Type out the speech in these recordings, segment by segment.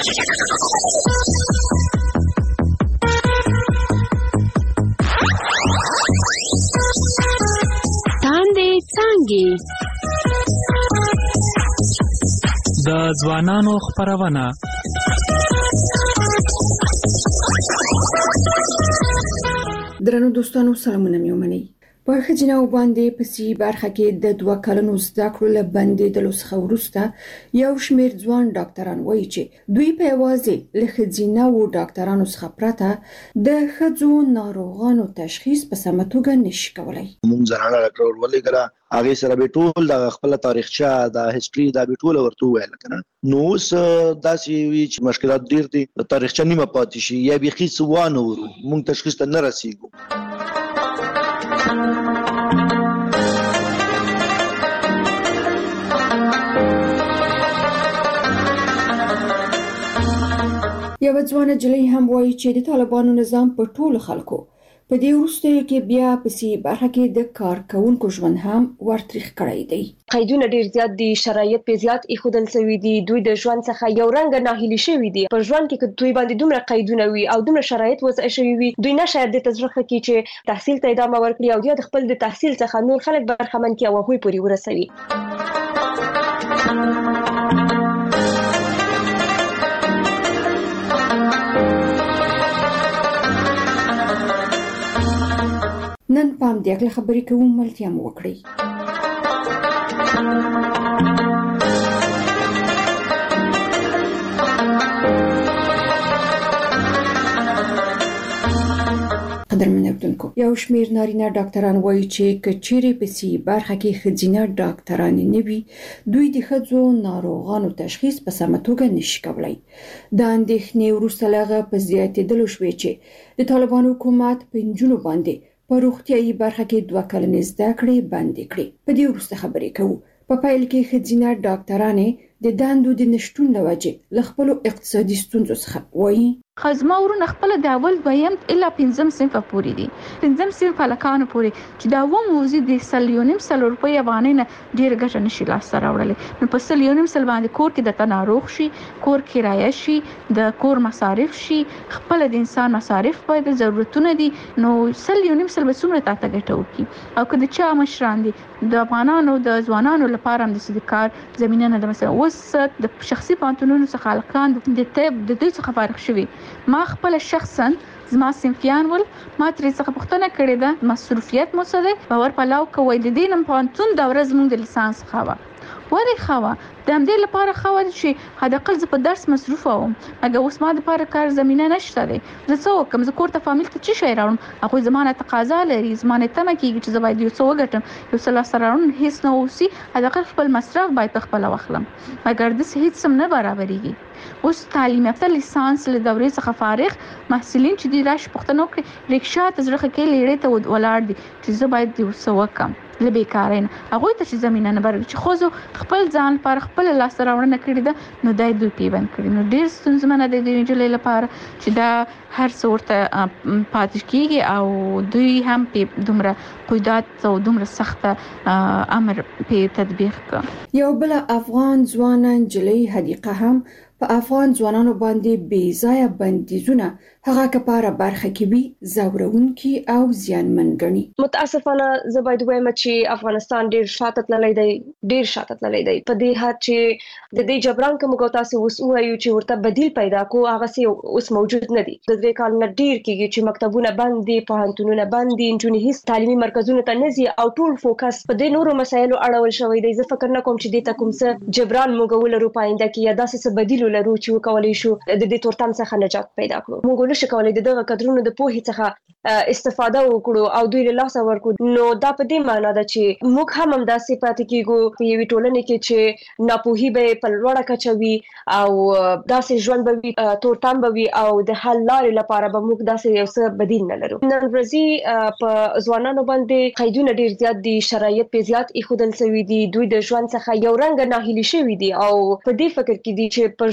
تاندې څانګې د ځوانانو خپرونه. درنو دوستانو سلامونه مې ومنئ. په ښځینه باندې په سی برخه کې د 2 کلونو زده کړو له بندېدلو څخه وروسته یو شمېر ځوان ډاکټران وایي چې دوی په یوازې له ښځینه ډاکټرانو څخه پرته د ښځو ناروغانو تشخیص په سمه توګه نشي کولای. موږ زنانه ډاکټر ولګره هغه سره به ټول د خپل تاریخچه د هیستوري د به ټول ورته ویل کنه. نو اوس داسې وی چې مشکلات ډیر دي، تاریخچه نیمه پاتې شي یا بيخي سوانه ورو موږ تشخیص ته نه رسیږو. یو ځوان جلۍ هم وایي چې د طالبانو نظام په ټولو خلکو په دې وروستیو کې بیا په سی برخه کې د کارکونکو ژوند هم ورتریخ کړی دی. قیدونه ډیر زیات دي، شرایط په زیات ایښودل شوي دي، دوی د ژوند څخه یو رنګ ناهیلي شوي دي. په ژوند کې دوی باندې دومره قیدونه وي او دومره شرایط وضع شوي وي، دوی نه شاید د تجربه کې چې تحصیل ته ادامه ورکړي او د خپل د تحصیل څخه نور خلک برخمن کړي او هغوی پورې ورسوي. نن پام دې اکل خبرې کوم ملتیا مو وکړي. قدرمن اردوونکو، یو شمېر نارینه ډاکټران وایي چې کچېرې په سی برخه کې ښځینه ډاکټران نه وي، دوی د ښځو ناروغانو تشخیص په سمه توګه نشي کولای. د اندېښنې وروسته لغه په زیاتېدلو شوې چې د طالبانو حکومت په نجونو باندې په روغتیايي برخه کې 2 کلنې زده کړې بندې کړې. په دې وروسته خبرې کوو. په پایل کې ښځینه ډاکټرانې د دندو د نشټون له وجې له خپلو اقتصادي ستونزو څخه وایي خزما ورونه خپل د اول دویم الا 5 صنف پورې دي. 5 صنف هلکانو پورې چې دا و موزي د سلیونیم سل روپۍ افغانۍ نه ډیر ګټه نشي لاسته راوړل. نو په سلیونیم سل باندې کور کې د تناروغ شي، کور کرایه شي، د کور مصارف شي، خپل د انسان مصارف باید ضرورتونه دي. نو سلیونیم سل به څومره تاسو ګټه وکي او که د چا مشران دي د افغانانو د ځوانانو لپاره هم د صدکار زمينه نه د مثلا اوس د شخصي پانتونونو څخه هلکان د طب د دوی څخه فارغ شوي. ما خپل شخصا زما صنفیان ول ما ترې څخه پوښتنه کړې ده مصروفیت مو څه دی، باور پلاو کوي د دې نن پانتون د ورځ موږ د لیسانس خوا ولې خوا د همدې لپاره خوا چې حد اقل زه په درس مصروف وم، مګر اوس ما د لپاره کار زمينه نشته دی. زه څه وکم؟ زه کور ته فامیل ته څه شی راوړم؟ هغه زمانه تقاضا لري، زمانه تمه کیږي چې زه باید یو څه وګټم، یو څه لاسته راوړم، هیڅ نه اوسي. حد اقل خپل مصرف باید خپل واخلم، مګر د هیڅ سم نه برابرېږي. اوس تعلیم یافته لیسانس له دورې څخه فارغ محصلین چې دی راش پښتنو کې ریکشا تزرخه کې لیړې ته ولاړ دي چې زه باید یو څه وکم له بیکارین. هغه ته چې زمينه نه برابر چې خو خپل ځان پر خپل لاس راوړنه کړی ده، نو دای دوی پیوند کړی. نو ډیر ستونزمنه د دې جلې لپاره چې دا هر څورته پاتې کیږي او دوی هم په دومره قیودات او دومره سخته امر په تطبیق کوي. یو بل افغان ځوان جلې حدیقه هم په افغان ځوانانو باندې بې ځایه بندیزونه هغه کپاره برخه کې وي زورونکي او زیانمن ګڼي. متاسفانه زه باید وایم چې افغانستان ډیر شاته تللی دی، ډیر شاته تللی دی. په دې حد چې د دې جبران کوم تاسو اوس وایو چې ورته بدیل پیدا کو هغه سي اوس موجود نه دي. د دې کال نه ډیر کېږي چې مکتبونه بند دي، پوهنتونونه بند دي، نجونې هیڅ تعلیمي مرکزونه ته نه ځي او ټول فوکس په دې نورو مسایلو اړول شوی دی. زه فکر نه کوم چې دې ته کوم څه جبران موږ ولرو پاینده کې یا داسې څه بدیل ولرو چې وکولای شو د دې تورتم څخه نجات پیدا کړو. موږ نشو کولای دغه قدرونو د پوهې څخه استفاده وکړو او دوی له لاسه ورکړو. نو دا په دې معنی ده چې موږ هم داسې پاتې کېږو په یوې ټولنې کې چې ناپوهي به په لوړه کچه وي او داسې ژوند به وي، تورتم به وي او د حل لارې لپاره به موږ داسې یو څه بدیل نه لرو. نن ورځې په ځوانانو باندې قیدونه ډیر زیات دي، شرایط په زیات ایښودل شوي دي، دوی د ژوند څخه یو رنګ ناهیلي شوي دي او په دې فکر کې دي چې په ژوند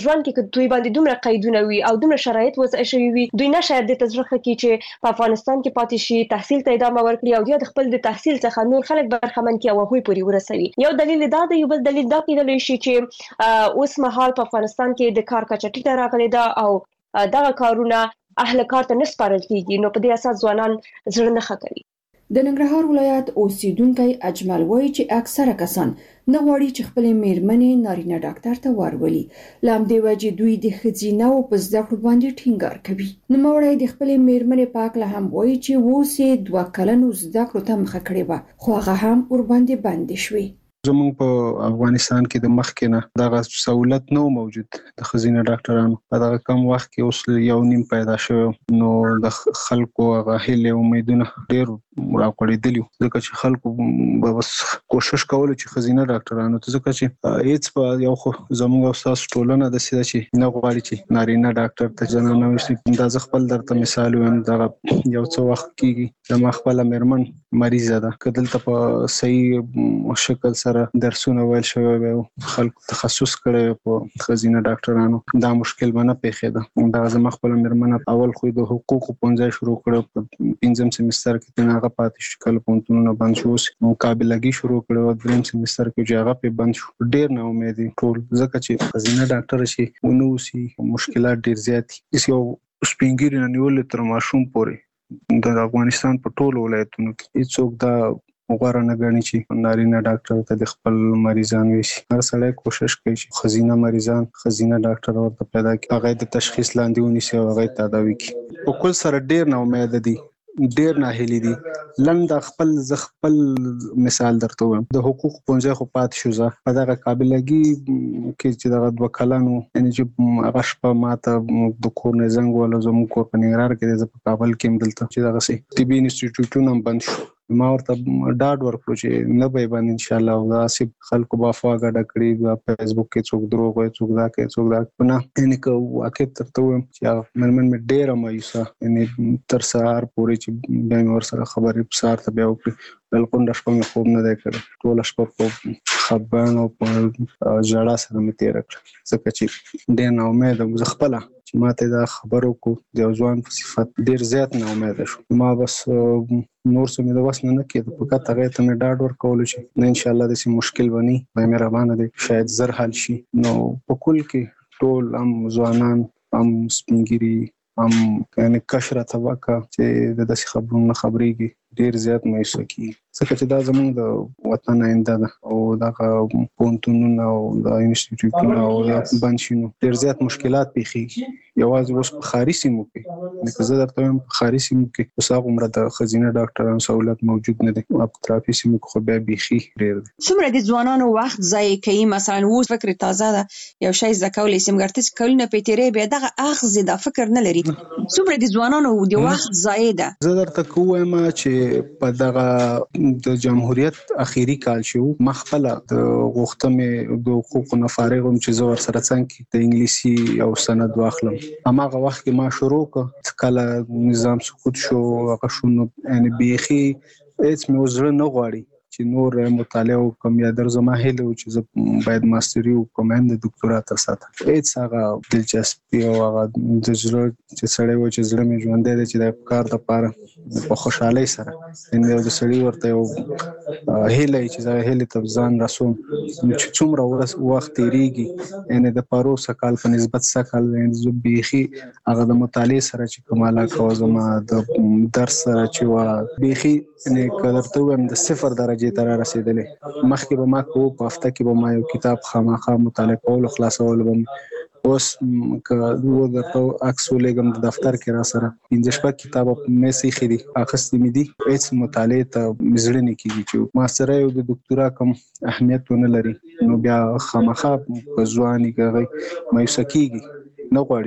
ژوند کې دوی باندې دومره قیدونه وي او دومره شرایط وضع شوي وي دوی نشه د تجربه کې چې په افغانستان کې پاتې شي تحصیل ته ادامه ورکړي او د خپل د تحصیل څخه نور خلک برخمن کړي او هغوی پورې ورسوي. یو دلیل دا دی، یو بل دلیل دا کېدلی شي چې اوس مهال په افغانستان کې د کار کچه ټیټه راغلې ده او دغه کارونه اهل کار ته نه سپارل کیږي، نو په دې اساس ځوانان زړه نه ښه کوي. د ننګرهار ولایت اوسیدونکي اجمل وایي چې اکثره کسان نه غواړي چې خپل میرمنې نارینه ډاکټر ته ورولي، لامدې وجې دوی د ښځینه او په زده کړو باندې ټینګار کوي. نوموړی د خپل میرمنې په اړه هم وایي چې اوس یې 2 کلنو زده کړو ته مخه کړې وه، خو هغه هم ورباندې بندې شوې. زموږ په افغانستان کې د مخکې نه دغه سہولت نو موجود د ښځینه ډاکټرانو په دغه کم وخت کې اوس یو نیم پیدا شوی، نو د خلکو هغه هیله امیدونه ډېر راکړېدلی، ځکه چې خلکو به بس کوشش کول چې ښځینه ډاکټرانو ته، ځکه چې هیڅ په یو خو زموږ او ستاسو ټولنه داسې ده چې نه غواړي چې نارینه ډاکټر ته زنانه وشي. دا زه خپل درته مثال وایم، دغه یو څه وخت کېږي زما خپله میرمن مریضه ده، که دلته په صحیح شکل سره درسونه ویل شوی وي او خلکو تخصص کړی په ښځینه ډاکټرانو، دا مشکل به نه پیښېده. دغه زما خپله میرمن اول خو د حقوقو پوهنځی شروع کړی، په 5م سیمستر کې هغه پاتې شو، کله پوهنتونونه بند شو، اوس مقابلګي شروع کړی و 3م سیمستر کې چې هغه پې بند شو. ډېر نا امیدي ټول، ځکه چې ښځینه ډاکټره چې ونه اوسي مشکلات ډېر زیات دي. یو سپین ږیري نه نیولې تر ماشوم پورې د افغانستان په ټولو ولایتونو کې هیڅوک دا غوره نه ګڼي چې نارینه ډاکټر ته د خپل مریضان وشي. هر سړی کوشش کوي چې ښځینه مریضان ښځینه ډاکټر ورته پیدا کړي، هغه د تشخیص لاندې ونیسي او هغه تداوي کړي. په کل سره ډېر نا امیده دي، ډېر ناهیلي دي. لنډ خپل مثال درته وایم، د حقوقو پوهنځی خو پاتې شو، زه په دغه قابلګي کې چې دغه 2 کلنو یعنې چې هغه شپه ماته د کور نه زنګ ووهله، زموږ کور په ننګرهار کې دی، زه په کابل کې یم دلته، چې دغسې طبي انسټیټیوټونه هم بند شو. ما ورته ډاډ ورکړو چې نه به یې بند انشاءالله، او داسې خلکو به افوا ګډه کړي، په فیسبوک کې څوک دروغ وایي، څوک دا کوي، څوک دا کوي. نه، یعنې که واقعیت درته ووایم چې هغه میرمن مې ډېره مایوسه، یعنې تر سهار پورې چې بیا مې ورسره خبرې سهار ته بیا وکړي، بلکل شپه مې خوب نه دی کړی، ټوله شپه په خفګان او په ژړا سره مې تېره کړه، ځکه چې ډېر نا امیده وم. زه خپله چې ماته دا خبر وکړو د یو ځوان په صفت ډېر زیات نا امیده شو. ما بس نور څه مې د وس نه کېده، فقط هغې ته مې ډاډ ورکولو چې نه انشاءالله داسې مشکل به نه وي، خدای مهربانه دی، شاید زر حل شي. نو په کل کې ټول هم ځوانان، هم سپین ږیري، هم یعنې کشره طبقه چې د داسې خبرونو نه خبرېږي ډېر زیات مایوسه کېږي، ځکه چې دا زموږ د وطن آینده ده او دغه پوهنتونونه او د انسټیټیوټونه او دا بند شي، نو ډېر زیات مشکلات پیښېږي. یوازې اوس په ښاري سیمو کې، که زه درته وایم په ښاري سیمو کې اوس هغومره د ښځینه ډاکټرانو سهولت موجود نه دی، او په اطرافي سیمو کې خو بیا بیخي ډېر دی. څومره د ځوانانو وخت ضایع کوي؟ مثلا اوس فکر تازه ده، یو شی زده کولی سي، مګر ته چې کلونه پرې تېرې بیا دغه اخذ دا فکر نه لري. څومره د ځوانانو د وخت ضایع ده؟ زه درته که ووایم چې په دغه د جمهوریت اخیری کال شو، ما خپله د غوښته مې د حقوقو نه فارغ وم چې زه ورسره څنګ کې د انګلیسي یو سند واخلم. هماغه وخت کې ما شروع کړه، کله نظام سقوط شو، هغه شو، نو یعنې بیخي هېڅ مې اوس زړه نه غواړي چې نور مطالعه وکړم، یا در زما هیله و چې زه باید ماستري وکړم، هم د دکتورا ترسره. هېڅ هغه دلچسپي او هغه د زړه چې سړی و چې زړه مې ژوندی دی چې د کار دپاره په خوشحالۍ سره، یعنې د سړي ورته یو هیله وي چې زه هیلې ته ځان رسوم، چې څومره وخت تېرېږي، یعنې د پروسه کال په نسبت سږ کال زه بیخي هغه د مطالعې سره چې کوم علاقه وه زما، د درس سره چې وه بیخي، یعنې که درته ووایم د 0 درجې ته را رسېدلی. مخکې به ما کوو په هفته کې به ما یو کتاب خامخا مطالعه کولو، خلاصولو به اوس که درته عکس ولېږم د دفتر کې را سره 5-6 کتابه په میز ایښي دي، اخیستې مې دي، هېڅ مطالعې ته مې زړه نه کېږي چې ماسترۍ او د دکتورا کوم اهمیت ونه لري، نو بیا خامخا په ځوان یې که هغه مایوسه کېږي، نه غواړي چې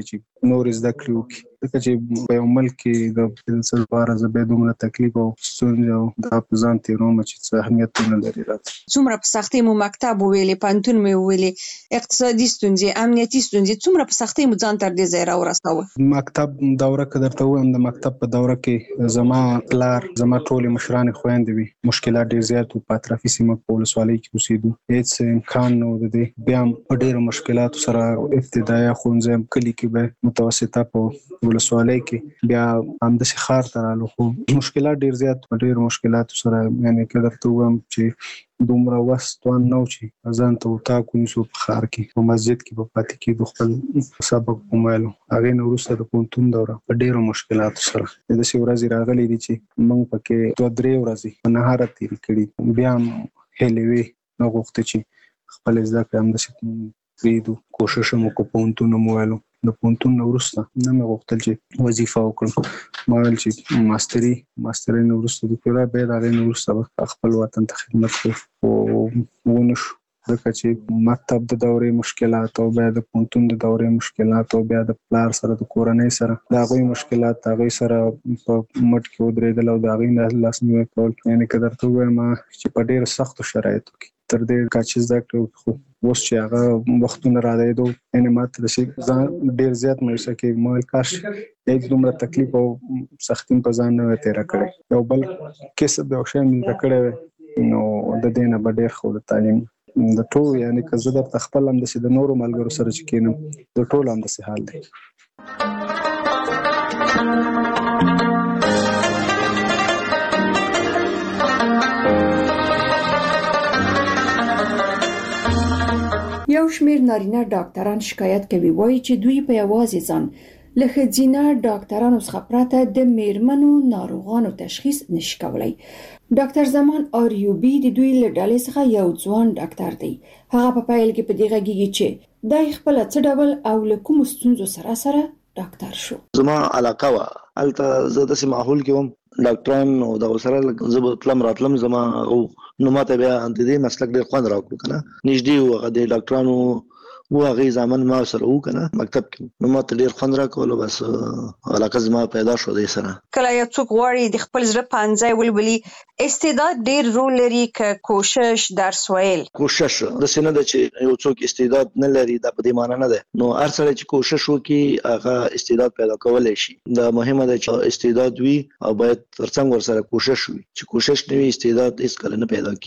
نور زده کړې وکړي، ځکه چې په یو ملک کې د پنسل لپاره زه به دومره تکلیف او ستونزې او دا په ځان تېروم چې څه اهمیت نه لري راته. څومره په سختۍ مو مکتب وویلې، پوهنتون مې وویلې، اقتصادي ستونزې، امنیتي ستونزې، څومره په سختۍ مو ځان تر دې ځای راورساوه؟ مکتب دوره که درته ووایم، د مکتب په دوره کې زما پلار، زما ټولې مشرانې خویندې وي، مشکلات ډېر زیات وو. په اطرافي سیمه په ولسوالۍ کې اوسېدو، هېڅ امکان نه و د دې. بیا هم په ډېرو مشکلاتو سره ابتدایه ښوونځی کلي کې به متوسطه په ولسوالۍ کې، بیا همداسې ښار ته رالو، خو مشکلات ډېر زیات په ډېرو مشکلاتو سره. یعنې که درته ووایم چې دومره وس توان نه و چې ځان ته اطاق ونیسو په ښار کې، په مسجد کې به پاتې کېدو، خپل سبق ومایلو. هغې نه وروسته د پوهنتون دوره په ډېرو مشکلاتو سره، داسې ورځې راغلي دي چې موږ پکې 2-3 ورځې په نهاره تېرې کړي. بیا هم هیلې وې، نه غوښته چې خپل زده کړې همداسې پرېږدو. کوشش مو وکړو، پوهنتون مو وویلو. د پوهنتون نه وروسته نه مې غوښتل چې وظیفه وکړم، ما ویل چې ماسترۍ نه وروسته دکتورا، بیا د هغې نه وروسته به خپل وطن ته خدمت کوو، خو ونه شو، ځکه چې مکتب د دورې مشکلات او بیا د پوهنتون د دورې مشکلات او بیا د پلار سره د کورنۍ سره د هغوی مشکلات، د هغوی سره په مټ کې ودرېدل او د هغوی نه لاسنیوی کول. یعنې که درته ووایم چې په ډېرو سختو شرایطو کې تر دې کچې زده کړې، خو اوس چې هغه وختونه رارسېدو، یعنې ما ته داسې ځان ډېر زیات مایوسه کېږي. ما ویل کاش هېڅ دومره تکلیف او سختي په ځان نه وای تېره کړې، یو بل کسب یو شی مې زده کړی وی، نو د دې نه به ډېر ښه د تعلیم د ټول. یعنې که زه درته خپل همداسې د نورو ملګرو سره چې کېنم، د ټولو همداسې حال دی. یو شمېر نارینه ډاکټران شکایت کوي، وایي چې دوی په یوازې ځان له ښځینه ډاکټرانو څخه پرته د میرمنو ناروغانو تشخیص نشي کولی. ډاکټر زمان آریوبي د دوی له ډلې څخه یو ځوان ډاکټر دی. هغه په پیل کې په دې غږیږي چې دای خپله څه ډول او له کومو ستونزو سره ډاکټر شو. زما علاقه وه، هلته زه داسې ماحول کې وم، ډاکټران او د سره زه به تلم راتلم، زما نو ماته بیا د دې مسلک ډېر خوند راکړو که نه، نږدې وو هغه د ډاکټرانو و، هغې زامن ما سره وو که نه مکتب کې، نو ماته ډېر خوند راکولو. بس علاقه زما پیدا شو دې سره. کله یو څوک غواړي د خپل زړه پانځای ولولي، استعداد ډېر رول لري که کوشش، درس ویل؟ کوشش داسې نه ده چې یو څوک استعداد نه لري، دا په دې معنی نه ده. نو هر سړی چې کوشش وکړي هغه استعداد پیدا کولی شي. دا مهمه ده چې استعداد وي او باید ترڅنګ ورسره کوشش وي. چې کوشش نه وي، استعداد هېڅکله نه پیدا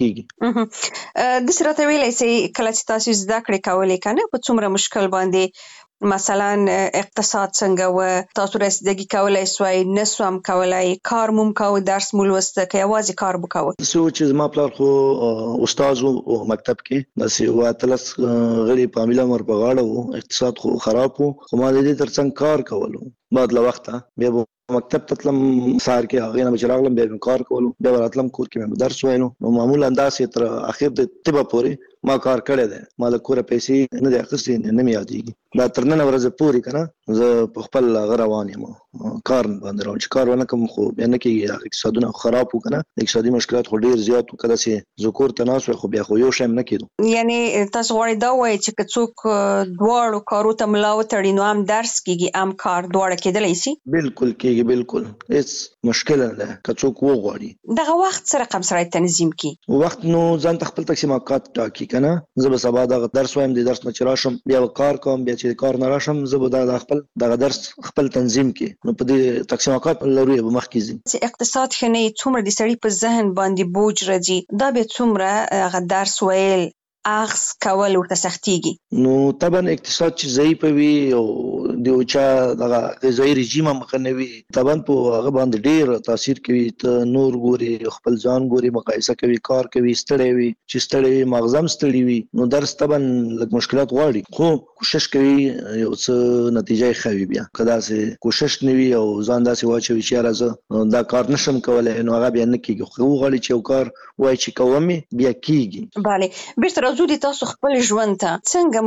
کېږي. داسې راته ویلی سئ کله چې تاسو زده کړې کولې که نه، په څومره مشکل باندې، مثلا اقتصاد څنګه و، تاسو رسیدګي کولای سوای، نسوم کولای، کار مو کوو، درس مو لوسته، که یوازې کار مو کوو؟ داسې چې زما پلار خو استاد و مکتب کې، داسې 18 غړي په عامله عمر په غاړه و، اقتصاد خو خراب و، خو ما د دې ترڅنګ کار کولو. بعد له وخته بیا مکتب ته تلم، سهار کې هغې نه به چې راغلم بیا مې کار کولو، بیا به راتلم کور کې مې درس ویلو. نو معمولا داسې تر اخر د طبه پورې ما کار کړی دی. ما د کوره پیسې نه دی اخیستې، نه مې یادېږي. دا تر نن ورځې پورې که نه زه په خپل هغه روان یم، کار باندې روان. چې کار ونه کړم خو بیا نه کېږي، اقتصادونه خراب وو که نه، اقتصادي مشکلات خو ډېر زیات وو. که داسې زه کور ته ناست وی خو بیا خو یو شی هم نه کېدو. یعنې تاسو غواړئ دا ووایئ چې که څوک دواړو کارو ته ملا وتړي، نو هم درس کېږي هم کار، دواړه کېدلی شي؟ بالکل کېږي، بالکل هېڅ مشکل نه ده که څوک وغواړي. دغه وخت څه رقم سره تنظیم کړي؟ وخت نو ځان ته خپل تقسیمات ټاکي که نه. زه به سبا دغه درس وایم، د درس نه چې راشم بیا به کار کوم، بیا چې کار نه راشم زه به دا خپل دغه درس خپل تنظیم کړي. نو په دې تقسیمات لرو به مخکې ځي. چې اقتصاد ښه نه وي، څومره د سړي په ذهن باندې بوج راځي، دا به څومره هغه درس ویل، اخذ کول ورته سختېږي. نو طبعا اقتصاد چې ضعیف وي او د یو چا دغه غذایي رژیم هم ښه نه وي، طبعا په هغه باندې ډېر تاثیر کوي. ته نور ګوري، خپل ځان ګوري، مقایسه کوي، کار کوي، ستړی وي. چې ستړی وي مغزه هم ستړي وي، نو درس طبعا لږ مشکلات غواړي، خو کوشش کوي یو څه نتیجه یې ښه وي. بیا که داسې کوشش نه وي او ځان داسې واچوي چې یاره زه دا کار نشم کولی، نو هغه بیا نه کېږي. خو وغواړي چې یو کار وایي چې کوم بیا کېږي. بله، بیرته راځو د تاسو خپل ژوند ته. څنګه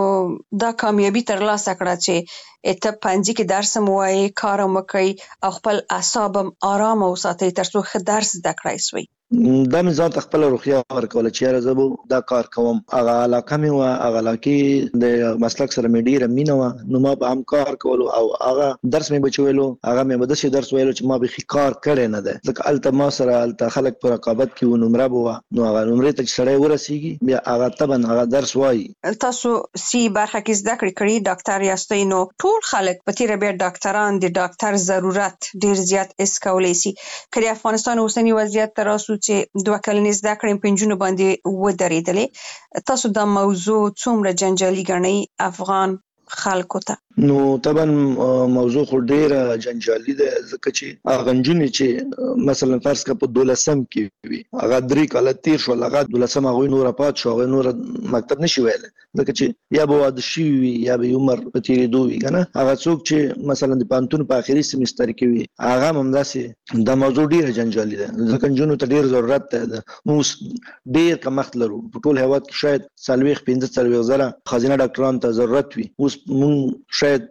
مو دا کامیابي ترلاسه کړه چې ته پنځه کې درس هم وایې، کار هم وکړئ او خپل اعصاب هم آرامه وساتئ تر څو ښه درس زده کړای سوی؟ دا مې ځان ته خپل روغتیا ورکول چې زه به دا کار کوم. هغه علاقه مې و، هغه علاقه د مسلک سره مې ډیره مینه و، نو ما به هم کار کولو او هغه درس مې بچولو. هغه مې به داسې درس ویلو چې ما به کار کړی نه ده، ځکه الته ما سره الته خلک په رقابت کې و، نمره به نو هغه نمرې ته چې سړی ورسیږي بیا هغه طبعا هغه درس وایي. تاسو سی برخه کې زده کړې کړې ډاکټر یاستئ، نو ټول خلک په تیر بیا ډاکټران د ډاکټر ضرورت ډیر زیات اس کولای شي. کله افغانستان اوسنی وضعیت تر اوسه چې 2 کلنې زده کړې په نجونو باندې ودرېدلې، تاسو دا موضوع څومره جنجالي ګڼئ افغان خلکو ته؟ نو طبعا موضوع خو ډیره جنجالي ده، ځکه چې هغه نجونې چې مثلا فرض کړه په 12 کې وي، هغه 3 کاله تیر شول، هغه 12 هغوی نور پات شو، هغوی نور مکتب نشي ویلی، ځکه چې یا به واده شوي وي یا به عمر په تېرېدو وي که نه. هغه څوک چې مثلا د پوهنتون په آخري سیمستر کې وي هغه هم همداسې دا موضوع ډیره جنجالي ده، ځکه نجونو ته ډیر ضرورت ده. موږ ډیر کمښت لرو په ټول هېواد کې، شاید 40-45 زره ښځینه ډاکټرانو ته ضرورت وي، اوس موږ شاید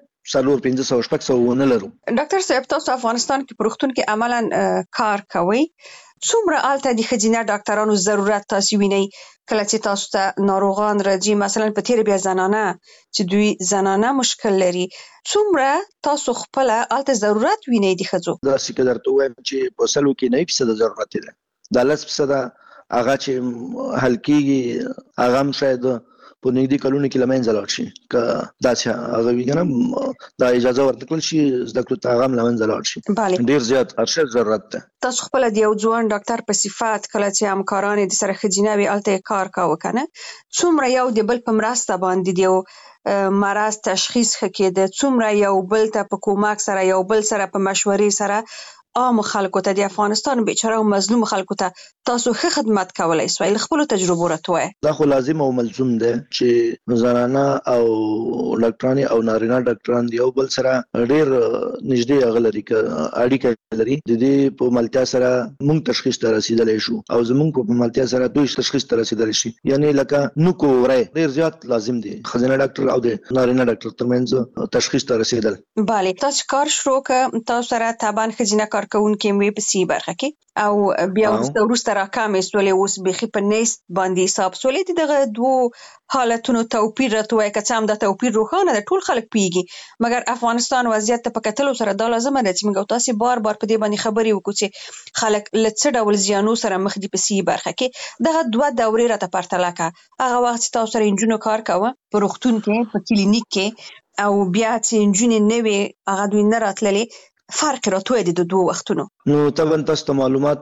400-500 ونه لرو. ډاکټر صاحب تاسو افغانستان کې په روغتون کې عملاً کار کوئ، څومره الته د ښځینه ډاکټرانو ضرورت تاسو وینئ کله چې تاسو ته ناروغان راځي؟ مثلا په تیر بیا زنانه چې دوی زنانه مشکل لري، څومره تاسو خپل الته ضرورت وینئ د ښځو؟ داسې که درته ووایم چې په 100 کې 9% ضرورت دی، دا 10% هغه چې حل کېږي هغه هم شاید په نږدې کلونو کې له منځه لاړ شي، که داسې هغه وي که نه دا اجازه ورته کړل شي زده کړو ته هغه هم له منځه لاړ شي. ډېر زیات ارشد ضرورت ده. تاسو خپله د یو ځوان ډاکټر په صفت کله چې همکاران یې د سره ښځینه وي هلته یې کار کاوه که نه، څومره یو د بل په مرسته باندې د یو مرض تشخیص ښه کېده، څومره یو بل ته په کومک سره یو بل سره په مشورې سره عام خلکو ته د افغانستان بیچاره او مظلوم خلکو ته تاسو ښه خدمت کولای سوای؟ له خپلو تجربو راته ووایه. دا خو لازم او ملزوم دی چې زنانه او ډاکټرانې او نارینه ډاکټران د یو بل سره ډېر نږدې هغه لري، که اړیکه لري، د دې په ملتیا سره موږ تشخیص ته رسېدلی شو او زموږ په ملتیا سره دوی تشخیص ته رسېدلی شي. یعنې لکه نوک وری ډېر زیات لازم دی، ښځینه ډاکټر او د نارینه ډاکټر ترمنځ تشخیص ته رسېدل. بله، تاسو کار شروع که تاسو سره طبعا ښځینه کارکوونکې مې په سی برخه کې او بیا وروسته راکمې سولې، اوس بیخي په نیست باندې حساب سولې، دغه دوو حالتونو توپیر راته وایه، که څه هم دا توپیر روښانه ده، ټول خلک پوهېږي، مګر افغانستان وضعیت ته په کتلو سره دا لازمه ده چې موږ او تاسې بار بار په دې باندې خبرې وکړو چې خلک له څه ډول زیانو سره مخ دي په سی برخه کې. دغه 2 دورې راته پرتله کړه، هغه وخت چې تاسو سره نجونو کار کوه په روغتون کې په کلینیک کې، او بیا چې نجونې نه وې هغه دوی نه راتللې، فرق راته وایه د 2 وختونو. نو طبعا تاسو ته معلومات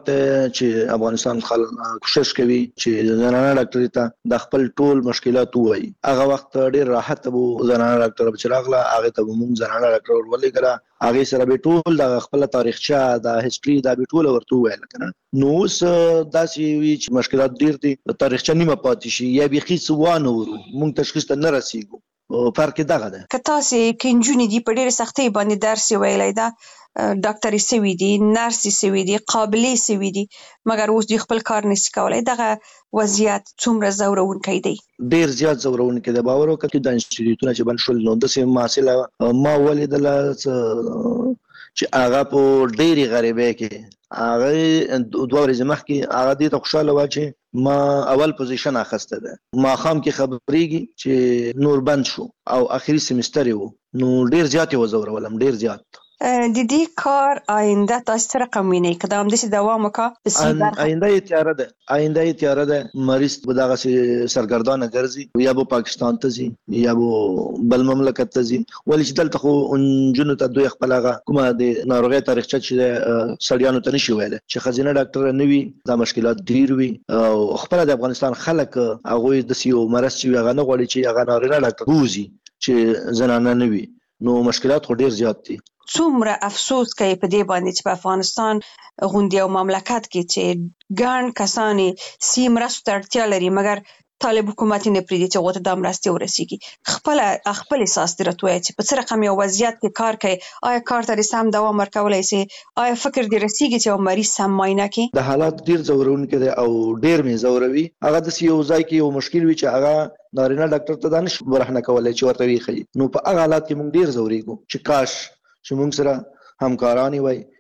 چې افغانستان خلک کوشش کوي چې زنانه ډاکټر ته د خپل ټول مشکلات ووایي. هغه وخت ډېر راحت به زنانه ډاکټر چې راغله هغې ته به موږ زنانه ډاکټر ورولېږله، هغې سره به ټول د خپله تاریخچه د هسټري دا به ټوله ورته وویله که نه. نو اوس داسې وي چې مشکلات ډېر دي، تاریخچه نیمه پاتې شي یا بیخي څه وانه ورو، موږ تشخیص ته نه رسېږو. فرق دغه ده. که تاسې که نجونې دي په ډېرې سختۍ باندې درس یې ویلی ده، ډاکټرې سوي دي، نرسې سوي دي، قابلې سوي دي، مګر اوس دوی خپل کار نشي کولی، دغه وضعیت څومره ځورونکی دی؟ ډېر زیات ځورونکی دی. باور وکړه چې دا انسټیټیوټونه چې بند شول نو داسې محصله ما ولیدله چې هغه په ډېرې غریبۍ کې هغه 2 ورځې مخکې هغه دې ته خوشحاله وه چې ما اول پوزیشن اخیسته ده، ماښام کې خبرېږي چې نور بند شو او آخري سیمستر یې و، نو ډېر زیات یې وځورولم، ډېر زیات. د دې کار آینده تاسو څه رقم وینئ؟ که دا همداسې دوام وکړه په سی برخه؟ آینده یې تیاره ده، آینده یې تیاره ده. مریض به دغسې سرګردانه ګرځي، یا به پاکستان ته ځي یا به بل مملکت ته ځي، ولې چې دلته خو نجونو ته دوی خپل هغه کومه د ناروغۍ تاریخچه چې سړیانو ته نشي ویلی چې ښځینه ډاکټره نه وي، دا مشکلات ډېر وي. او خپله د افغانستان خلک هغوی داسې یو مرض چې وي هغه نه غواړي چې هغه نارینه ډاکټر بوځي چې زنانه نه وي، نو مشکلات خو ډېر زیات دي. څومره افسوس کوي په دې باندې چې په افغانستان غوندې یو مملکت کې چې ګڼ کسان سی مرستو ته اړتیا لري، مګر طالب حکومت یې نه پرېږدي چې هغو ته دا مرستې ورسېږي. خپل احساس دې راته وایه چې په څه رقم یو وضعیت کې کار کوي، آیا کار ته دې سم دوام ورکولی سي؟ آیا فکر دې رسېږي چې یو مریض سم معاینه کړي؟ د حالات ډېر ځورونکی دی او ډېر مې ځوروي. هغه داسې یو ځای کې یو مشکل وي چې هغه نارینه ډاکټر ته دا نشي برهنه کولی چې ورته ویې ښیي، نو په هغه حالات کې موږ ډېر ځورېږو چې کاش چې موږ سره همکاران وای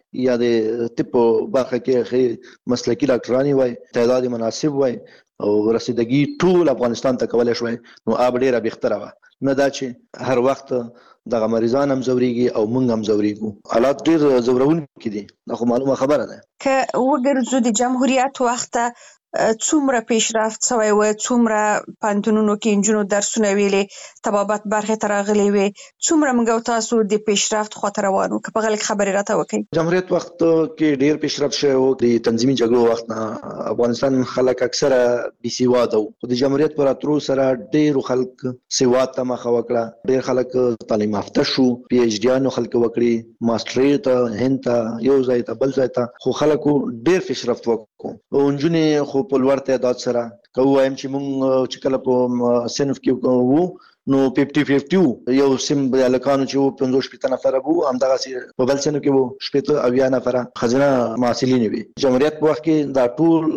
یا د طب برخه کې مسلکي ډاکټرانی وای، تعداد مناسب وای او رسیدګي ټول افغانستان ته کولای شوی، نو اب ډیره بهتره وه. نه دا چې هر وخت دغه مریضان هم زوريږي او موږ هم زوريږو. حالات ډیر زورونکي دي، دا خو معلومه خبره ده. که وګرځو د جمهوریت وخت څومره پیشرفت شوی و، څومره پانتونونو کې انجونو درسونه ویلې، طبابت برخه ته راغلي وي، څومره موږ تاسو د پیشرفت خاطر روانو که په غلط خبرې راته وکړي. جمهوریت وخت کې ډیر پیشرفت شوی و. د تنظیمي جګړو وخت نه افغانستان خلک اکثره بي سواده وو، خو د جمهوریت پر اترو سره ډیر خلک سواد ته مخه وکړه، ډیر خلک تعلیم یافته شو، پی ایچ ډیانو خلک وکړي، ماستري ته هند ته یو ځای ته بل ځای ته، خو خلکو ډیر پیشرفت وکړو. او نجونې خو په لوړ تعداد سره که وایم چې موږ چې کله په صنف کې وو نو 50-50 یو سیم بالکانو چې وو 15 نفر وو، همدغه په بل صنف کې وو 70 نفر خزانه محصلین وي. جمهوریت په وخت کې دا ټول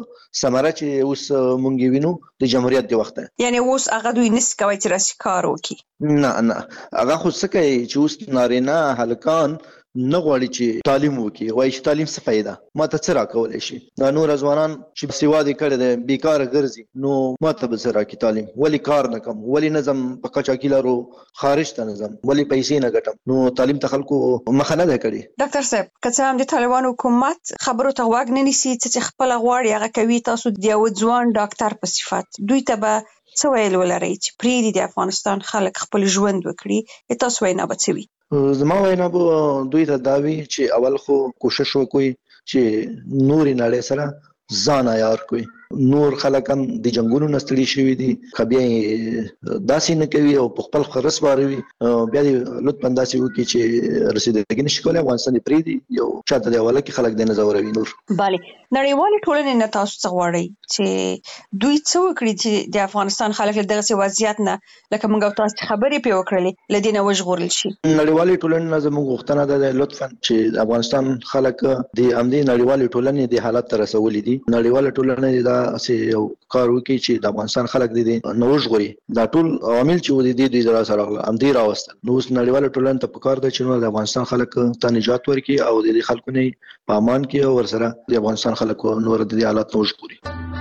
ثمره چې اوس مونږ وینو د جمهوریت دی وخت، یعنی اوس هغه دوی نس کوي چې راسي کار وکړي. نه هغه خو څه کوي چې اوس نارینه هلکان نه غواړي چې تعلیم وکړي، وایي چې تعلیم څه فایده، ما ته څه راکولی شي. دا نور ځوانان چې سواد کړی دی بیکاره ګرځي، نو ما ته به څه راکړي تعلیم، ولې کار نه کوم، ولې نه ځم په قاچاقي لارو خارج ته نه ځم، ولې پیسې نه ګټم، نو تعلیم ته خلکو مخه نه ده کړې. ډاکټر صاحب که څه هم د طالبانو حکومت خبرو ته غوږ نه نیسي، چې خپله غواړي هغه کوي، تاسو د یو ځوان ډاکټر په صفت دوی ته به څه ویل ولرئ چې پرېږدي د افغانستان خلک خپل ژوند وکړي؟ تاسو وینا به څه وي؟ زما وینا به دوی ته دا وي چې اول خو کوشش وکړي چې نورې نړۍ سره ځان عیار کړي. نور خلک هم د جنګونو نه ستړي شوي دي، که بیا یې داسې نه کوي او په خپل خرس باروي، بیا دې لطفا داسې وکړي چې رسیدګي نشي کولی، افغانستان یې پرېږدي، یو چاته د اوله کې خلک دی نه ځوروي. نور بله نړیوالې ټولنې نه تاسو څه غواړئ چې دوی څه وکړي چې د افغانستان خلک له دغسې وضعیت نه، لکه موږ او تاسو خبرې پرې وکړلې، له دې نه وژغورل شي؟ نړیوالې ټولنې نه زموږ غوښتنه ده لطفا چې د افغانستان خلک د همدې نړیوالې ټولنې د حالت ته رسولي دي. نړیواله ټولنه دا یو کار وکړي چې د افغانستان خلک د نه وژغوري. دا ټول عوامل چې و دي دوی سره همدې راوستل. نو اوس نړیواله ټولنه ته پکار ده چې د افغانستان خلک ته نجات ورکړي او د خلکو نه په امان کې او ورسره د افغانستان خلکو نور د حالات نه وژغوري.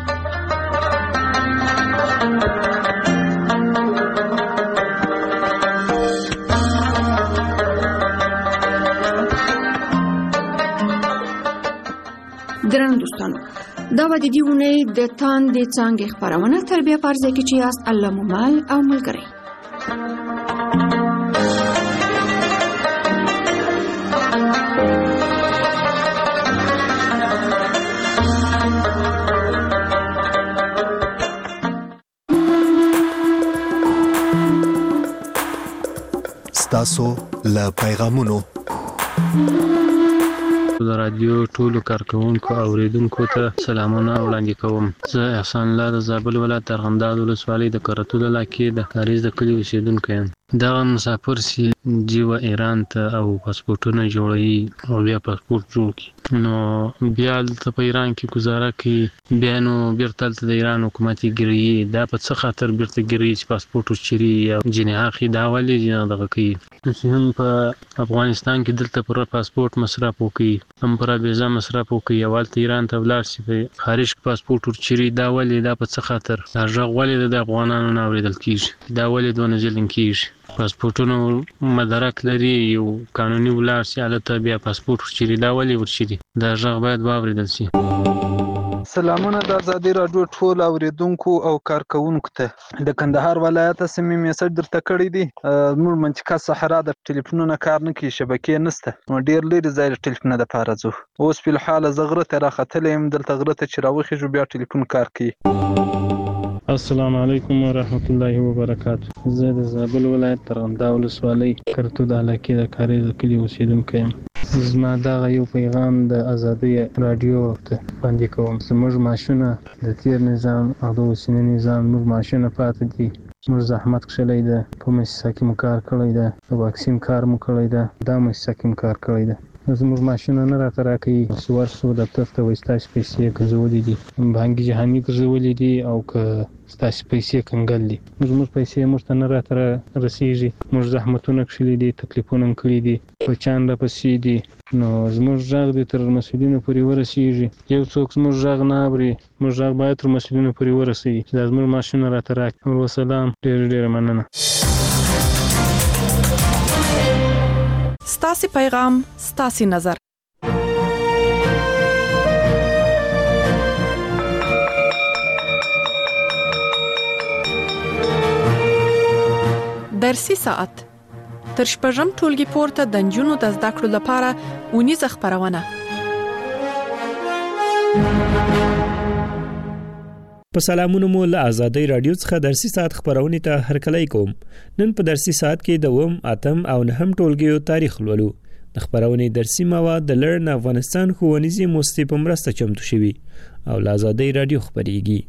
درنو دوستانو، دا به د دې اونۍ د تاندې څانګې خپرونه تر بیا په هر ځای کې چې یاست الله مو مل او ملګری. ستاسو له پیغامونو د رادیو ټولو کارکوونکو او اوریدونکو ته سلامونه وړاندې کوم. زه احسان الله د زابل ولایت ارغنداب ولسوالۍ د کرتو علاقې د کاریز د کلي اوسیدونکی یم. دغه مسافر سي جیوه ایران ته او پاسپورټونه جوړوي او بیا پاسپورټ جوړ کړي، نو بیا دلته په ایران کې ګزاره کوي، بیا نو بیرته هلته د ایران حکومت یې ګیروي. دا په څه خاطر بیرته ګیروي چې پاسپورټ ورچېري یا جنې اخلي؟ دا ولې دغه کوي چې هم په افغانستان کې دلته پر پاسپورټ مصرف وکړي، هم پر ویزا مصرف وکړي، او هلته ایران ته ولاړ شي په خارج کې پاسپورټ ورچېري؟ دا ولې؟ دا په څه خاطر؟ دا غږ ولې د افغانانو نه اورېدل کېږي؟ دا ولې دونه ظلم کېږي؟ پاسپورټونو مدرک لري، یو قانوني ولاړ شي هلته بیا پاسپورټ ورچېري، دا ولې ورچېري؟ دا غږ باید واورېدل شي. سلامونه د ازادي راډیو ټول اوریدونکو او کارکوونکو ته. د کندهار ولایت سیمې میسج درته کړی دی. موږ منطقه صحرا د ټلیفونونو کار نه کوي، شبکې نشته، نو ډېر لرې ځای د ټلیفون دپاره ځو. اوس فی الحال زه غره ته راختلی یم، دلته غره ته چې راوخېږو بیا ټلیفون کار کوي. السلام علیکم ورحمت الله وبرکاته. زه د زابل ولایت ارغنداب ولسوالۍ کرتو د علاقې د کاریز د کلي اوسیدونکی یم. زما دغه یو پیغام د ازادۍ راډیو ته وړاندې کوم. زموږ معاشونه د تیر نظام او د اوسني نظام موږ معاشونه پاتې دي. موږ زحمت کښلی ده، په مؤسسه کې مو کار کړی ده، د واکسین کار مو کړی ده، دا مؤسسه کې مو کار کړی ده. زموږ ماشینونه نه راته راکوي چې ورسو دفتر ته وایي ستاسې پیسې ګرځولې دي بانکي جهاني ګرځولې دي او که ستاسې پیسې کنګل دي زموږ پیسې موږ ته نه راته رسېږي موږ زحمتونه کښلي دي تکلیفونه هم کړي دي بچیان راپسې دي نو زموږ غږ دې تر مسؤلینو پورې ورسېږي یو څوک زموږ غږ نه اوري موږ غږ باید تر مسؤلینو پورې ورسېږي چې دا زموږ ماشینونه راته راکړي وسلام ډېره مننه ستاسې پیغام ستاسې نظر درسي ساعت تر شپږم ټولګي پورته د نجونو د زده کړو لپاره اونیزه خپرونه په سلامونو مو له آزادۍ رادیو څخه درسي ساعت خبرونه ته هرکلی کوم نن په درسي ساعت کې دوم اتم او نهم ټولګیو تاریخ لولو د خبرونه درسي مواد د لرن افغانستان ښوونیزي موسسې په مرسته چمتو شوي او له آزادۍ رادیو خبريږي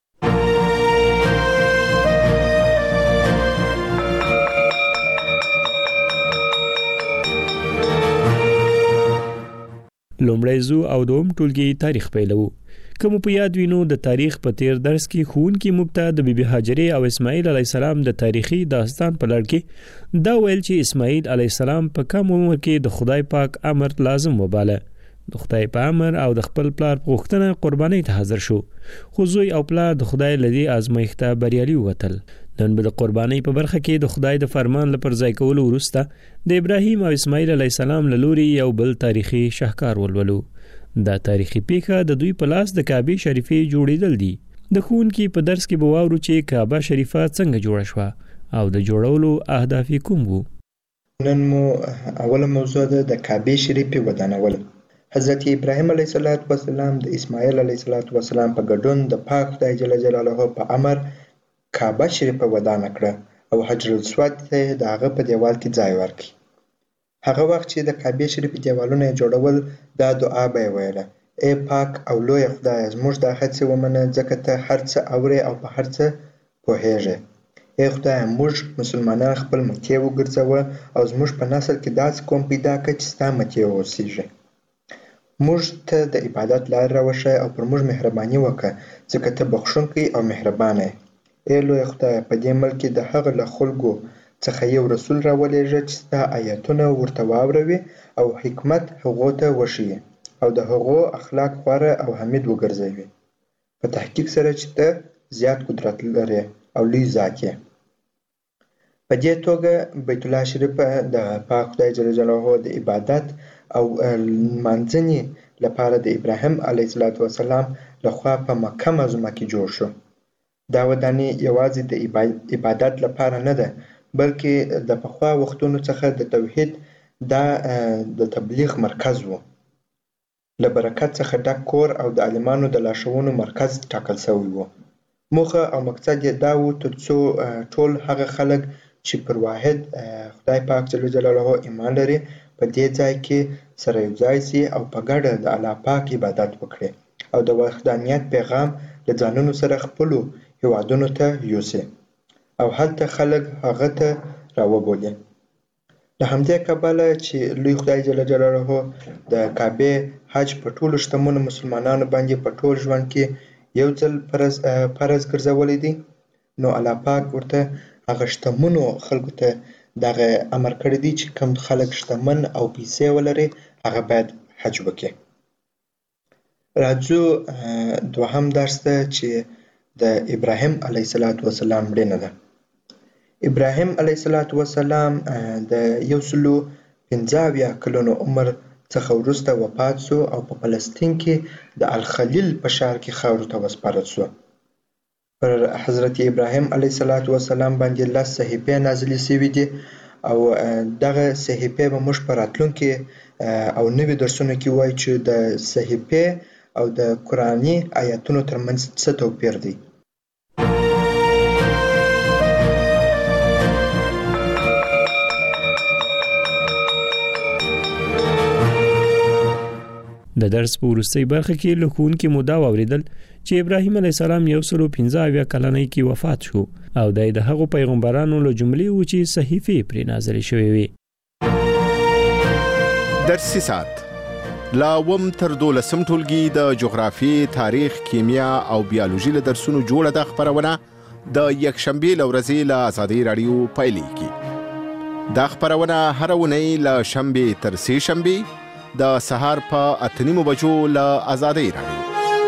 لومړی زو او دوم ټولګي تاریخ پیلو کوم په یاد وینو د تاریخ په تیر درس کې ښوونکي موږ ته د بیبي هاجرې او اسماعیل علی السلام د تاریخي داستان په لړ کې دا ویل چې اسماعیل علی السلام په کم عمر کې د خدای پاک امر لازم وباله د خدای په امر او د خپل پلار په غوښتنه قرباني ته حاضر شو خو زوی او پلار د خدای لدی آزمایښته بریالي وتل نن به د قرباني په برخه کې د خدای د فرمان لپاره ځای کول وروسته د ابراهیم او اسماعیل علی السلام له لوري یو بل تاریخي شاهکار ولولو دا تاریخي پیښه د دوی په لاس د کعبه شریفه جوړیدل دي د ښوونکي په درس کې به واورو چې کعبه شریفه څنګه جوړه شوه او د جوړولو اهداف کوم وو نن مو اوله موضوع ده د کعبه شریفه ودانول حضرت ابراهیم علیه السلام د اسماعیل علیه السلام په ګډون د پاک خدای جل جلاله په امر کعبه شریفه ودانه کړه او حجر الاسود ته دغه په دیوال کې ځای ورکړ هغه وخت چې د کعبه شریفه دیوالونه جوړول دا دعا به ویله ای پاک او لوی خدای زموږ د هڅې ومنه ځکه ته هر څه اورې او په هر څه پوهېږې ای خدای موږ مسلمانان خپل مکې وګرځوه او زموږ په نسل کې داسې قوم پیدا کړه چې ستا مکې واوسېږي موږ ته د عبادت لار راوښیه او پر موږ مهرباني وکړه ځکه ته بخښونکی او مهربانه یې ای لوی خدای په دې ملک کې د هغه له خلکو څخه یو رسول راولېږه چې ستا آیاتونه ورته واوروي او حکمت هغو ته وښیي او د هغو اخلاق غوره او حمید وګرځوي په تحقیق سره چې ته زیات قدرت لرې او لوی ذات یې په دې توګه بیت الله شریف د پاک خدای جل جلاله د عبادت او لمانځنې لپاره د ابراهیم علیه السلام لخوا په مکه معظمه کې جوړ شو دا ودانۍ یوازې د عبادت لپاره نه ده بلکې د پخوا وختونو څخه د توحید د تبلیغ مرکز و له برکت څخه ډک کور او د عالمانو د لارښوونو مرکز ټاکل شوی و موخه او مقصد یې دا و ترڅو ټول هغه خلک چې پر واحد خدای پاک جل جلاله ایمان لري په دې ځای کې سره یو ځای شي او په ګډه د الله پاک عبادت وکړي او د وحدانیت پیغام له ځانونو سره خپلو هیوادونو ته یوسي او هلته خلک هغه ته راوبولي له همدې کبله چې لوی خدای جل جلاله د کعبه حج په ټولو شتمنو مسلمانانو باندې په ټول ژوند کې یو ځل فرض ګرځولی دی نو الله پاک ورته هغه شتمنو خلکو ته دغه امر کړی دی چې کوم خلک شتمن او پیسې ولري هغه باید حج وکړي راځو دوهم درس ته چې د ابراهیم علیه السلام مړینه ده ابراهیم علیه السلام د 150 کلونو عمر څخه وروسته وفات شو او په فلسطین کې د الخلیل په ښار کې خاورو ته وسپارل شو پر حضرت ابراهیم علیه السلام باندې 10 صحیفې نازلې شوې دي او دغه صحیفې به موږ په راتلونکي او نوي درسونو کې وایو چې د صحیفې او د قرآني آیاتونو ترمنځ څه توپیر دی د درس په وروستۍ برخه کې له ښوونکي مو دا واورېدل چې ابراهیم علیه السلام 115 کلنۍ کې وفات شو او د هغو پیغمبرانو له جملې و چې صحیفې پرې نازلې شوې وې درسي ساعت لا وم تر 12 ټولګي د جغرافي، تاریخ، کیمیا او بیولوژي له درسونو جوړه د خبرونه د یکشنبه لورځي له آزادۍ رادیو پایلیږي. دا خبرونه هر ونی له شنبه تر سه شنبه د سهار په 8:30 بجو له آزادۍ رادیو.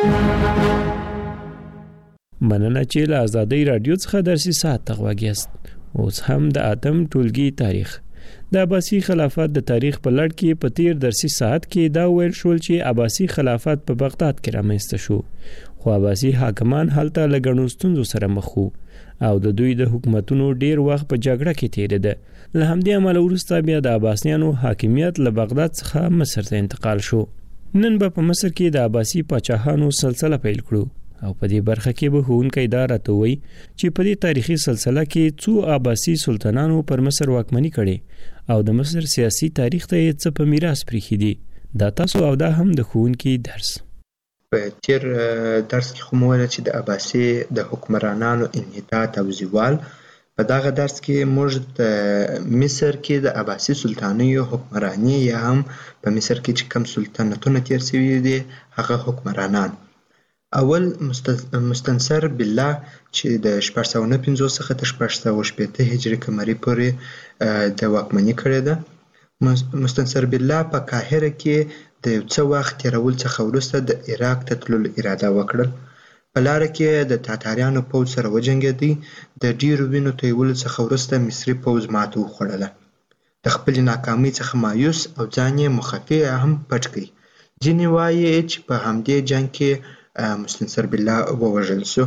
مننه چې له آزادۍ رادیو څخه درسي ساعت تغواګیست. اوس هم د اتم ټولګي تاریخ د عباسي خلافت د تاریخ په لړ کې په تیر درسي ساعت کې دا ویل شول چې عباسي خلافت په بغداد کې رامنځته شو، خو عباسي حاکمان هلته له ګڼو ستونزو سره مخ وو او د دوی د حکومتونو ډیر وخت په جګړه کې تیریده. له همدې امله وروسته بیا د عباسیانو حاکمیت له بغداد څخه مصر ته انتقال شو. نن به په مصر کې د عباسي پاچاهانو سلسله پیل کړو او په دې برخه کې به ښوونکی دا راته وایي چې په دې تاریخي سلسله کې څو عباسي سلطانانو پر مصر واکمني کړې او د مصر سیاسي تاریخ ته یې څه په میراث پریښي دي. دا تاسو او دا هم د ښوونکي درس. په تیر درس کې خو مو ویل چې د عباسي د حکمرانانو انحطاط او زوال. په دغه درس کې موږ د مصر کې د عباسي سلطانیو حکمرانی یا هم په مصر کې چې کوم سلطنتونه تیر شوي دي هغه حکمرانان. اول مستنصر بالله چې د 1450 څخه تر 1460 هجري قمري پورې د واکمني کړې ده. مستنصر بالله په قاهره کې د یو څه وخت تیرول څخه وروسته د عراق ته تللو اراده وکړل. په لاره کې د تاتاریانو پوځ سره وجنګېدی. د ډیرو وینو تویولو څخه وروسته مصري پوځ ماته وخوړله. د خپلې ناکامۍ څخه مایوس او ځان یې مخفي هم پټ کړ. ځینې وایي چې په همدې جنګ کې مستنصر بالله ووژل شو.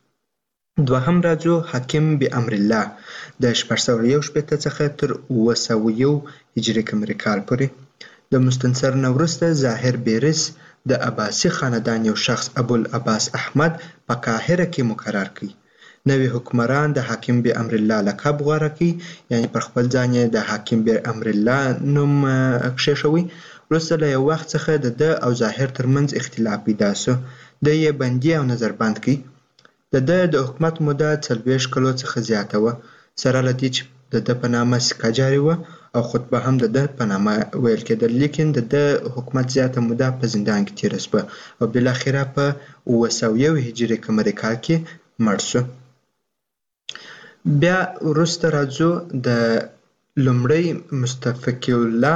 دوهم راځو حاکم بامر الله د 1461 څخه تر 901 هجري قمري کال پورې. د مستنصر نه وروسته ظاهر بیرس د عباسي خاندان یو شخص ابوالعباس احمد په قاهره کې مقرر کړ. نوی حکمران د حاکم بامر الله لقب غوره کړ، یعنی پر خپل ځان یې د حاکم بامر الله نوم کښېښوی. وروسته له یو وخت څخه د ده او ظاهر ترمنځ اختلاف پیدا شو. د یې بندي او نظربند کړ. د ده د حکومت موده 40 کلو څخه زیاته وه، سره له دې چې د ده په نامه سکه جاري وه او خطبه هم د ده په نامه ویل کېدل. لیکن د ده حکومت زیاته موده په زندان کې تېره شوه او بالاخره په 901 هجري قمري کال کې مړ شو. بیا وروسته راځو د لومړی مستفقی الله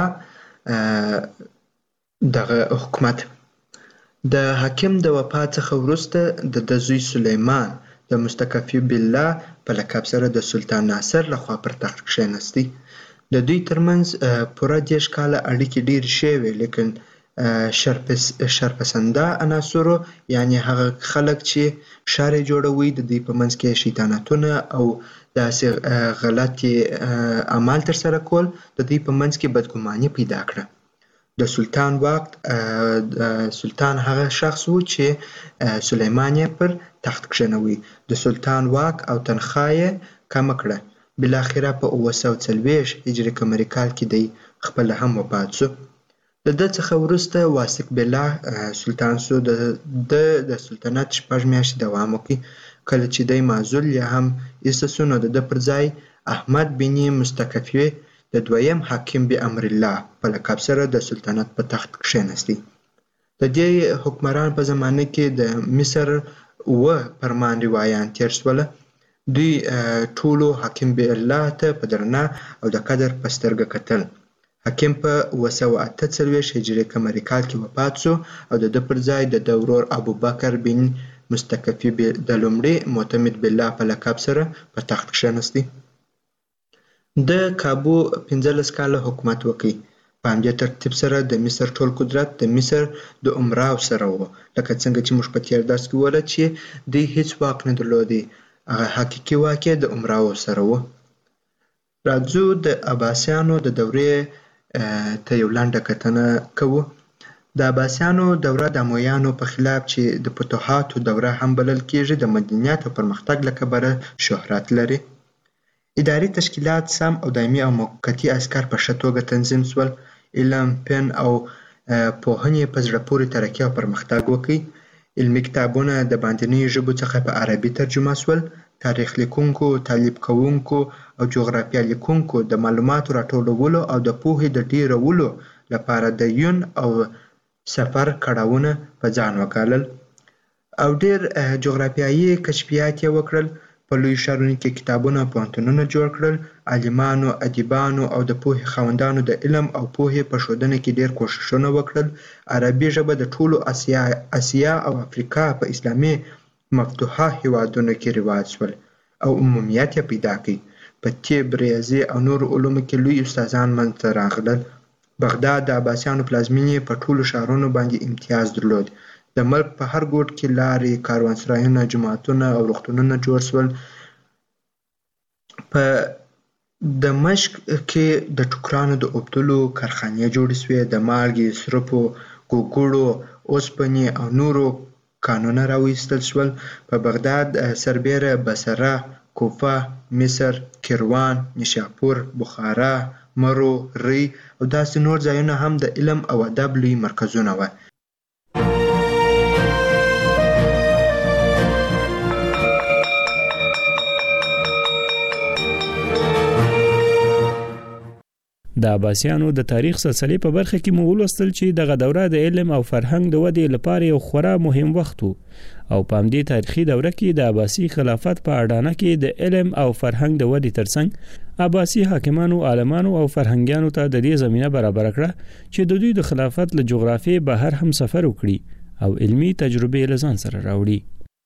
دغه حکومت. د حاکم د وفات څخه وروسته د ده زوی سلیمان د مستکفی بالله په لقب سره د سلطان ناصر لخوا پر تخت کښېنستی. د دوی ترمنځ پوره 10 کاله اړیکې ډېرې ښې وې، لیکن شرپسنده عناصرو یعنی هغه خلک چې ښار یې جوړوي د دوی په منځ کې شیطانتونه او داسې غلطې اعمال ترسره کول د دوی په منځ کې بدګماني پیدا کړه. د سلطان واک سلطان هغه شخص و چې سلیمان یې پر تخت کښېنوي. د سلطان واک او تنخواه یې کمه کړه. بالاخره په 940 هجري قمري کال کې دی خپله هم وفات شو. د ده څخه وروسته واثق بالله سلطان شو. د سلطنت 6 میاشتې دوام وکړ. کله چې دی معزول یا هم ایسته شو نو د ده پر ځای احمد بن مستکفی د دویم حاکم بامر الله په لقب سره د سلطنت په تخت کښېنستی. د دې حکمران په زمانه کې د مصر فرمان روایان تیر شوله. دوی ټولو حاکم بالله ته په درنه او د قدر په سترګه کتل. حاکم په 948 هجري قمري کال کې وفات شو او د ده پر ځای د ده ورور ابوبکر بن مستکفی د لومړي معتمد بالله په لقب سره په تخت کښېنستی. د کابو 15 کاله حکومت وکړ. په همدې ترتیب سره د مصر ټول قدرت د مصر د امراو سره و، لکه څنګه چې موږ په تیر درس کې وویل چې دوی هیڅ واک نه درلودی. هغه حقیقي واک یې د امراو سره و. راځو د عباسیانو د دورې ته یو لنډه کتنه کوو. د عباسیانو دوره د امویانو په خلاف چې د فتوحاتو دوره هم بلل کېږي د مدنیت او پرمختګ له کبله شهرت لري. اداري تشکیلات سم او دایمي او موقتي عسکر په ښه توګه تنظیم شول. علم، فن او پوهنې په زړه پورې ترقي او پرمختګ وکړ. علمي کتابونه د باندنیو ژبو څخه په عربي ترجمه شول. تاریخ لیکونکو، تعلیب کوونکو او جغرافیه لیکونکو د معلوماتو راټولولو او د پوهې د ډیرولو لپاره د یون او سفر کړهونه په ځان وکالل او ډېر جغرافیایي کشفیات یې وکړل. په لوی ښارونو کې کتابونه او پوهنتونونه جوړ کړل. عالمانو، ادیبانو او د پوهې خاوندانو د علم او پوهې په ښودنه کې ډېر کوښښونه وکړل. عربي ژبه د ټولو اسیا او افریقا په اسلامي مفتوحه هیوادونو کې رواج شول او عمومیت یې پیدا کړ. په طب، ریاضي او نورو علومو کې لوی استادان منځته راغلل. بغداد د عباسیانو پلازمینې په ټولو ښارونو باندې امتیاز درلود. د ملک په هر ګوټ کې لارې، کاروانسرایونه، جوماتونه او روغتونونه جوړ شول. په دمشق کې د ټوکرانو د اوبدلو کارخانې جوړې شوې. د مالګې، سرپو، ګوګړو، اوسپنې او نورو کانونه راویستل شول. په بغداد سربیره بصره، کوفه، مصر، کیروان، نیشاپور، بخارا، مرو، ری او داسې نور ځایونه هم د علم او ادب لوی مرکزونه وو. د عباسیانو د تاریخ سلسله په برخه کې مو ولوستل چې دغه دوره د علم او فرهنګ د ودې لپاره یو خورا مهم وخت او په همدې تاریخي دوره کې د عباسي خلافت په اډانه کې د علم او فرهنګ د ودې ترڅنګ عباسي حاکمانو، عالمانو او فرهنګیانو ته د دې زمينه برابر کړه چې د دوی د خلافت له جغرافیې بهر هم سفر وکړي او علمي تجربې لزان سره راوړي.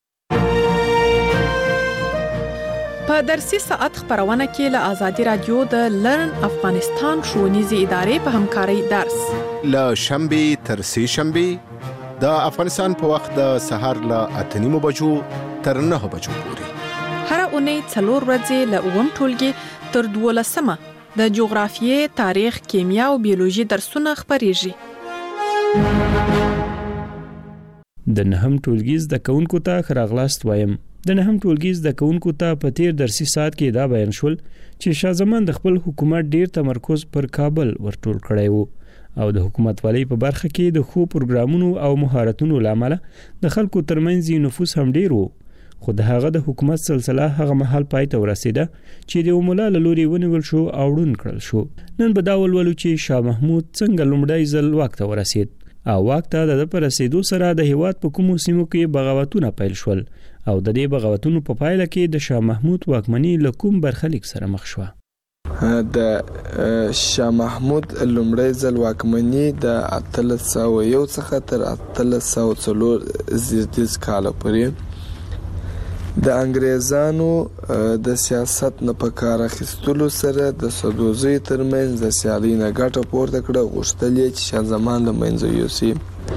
په درسي ساعت خبرونه کې له آزادي رادیو د لرن افغانستان ښوونیزې ادارې په همکارۍ درس له شنبه تر سه شنبه د افغانستان په وخت د سحر له 8:30 بجو تر 9 بجو پورې هر اونۍ 4 ورځې له اوم ټولګي تر 12 د جغرافیې، تاریخ، کیمیا او بیولوژي درسونه خبريږي. د نهم ټولګي زده کوونکو ته خراغلاست وایم. د نهم ټولګي زده کوونکو ته په تیر درسي ساعت کې دا بیان شول چې شاه زمان د خپل حکومت ډیر تمرکز پر کابل ورټول کړی وو او د حکومت والی په برخه کې د خو پروګرامونو او مهارتونو لامل د خلکو ترمنځ نفوذ هم ډیر وو. خو د هغه د حکومت سلسله هغه محل پای ته ورسیده چې د مولا لوري ونیول شو او ډون کړل شو. نن به دا ولولو چې شاه محمود څنګه لومړی ځل واک ته ورسید او واک ته د پرسیدو سره د هیواد په کومو سیمو کې بغاوتونه پیل شول او د دې بغاوتونو په پایله کې د شاه محمود واکمنۍ له کوم برخلیک سره مخ شوه. د شاه محمود لومړی ځل واکمنۍ د 1301 څخه تر 1304 زیاتیز کال پورې د انګریزانو د سیاست نه په کار اخیستلو سره د سدوزي ترمنځ د سیالۍ نه ګټه پورته کړه. غوښتل یې چې شاه زمان له منځه یوسي.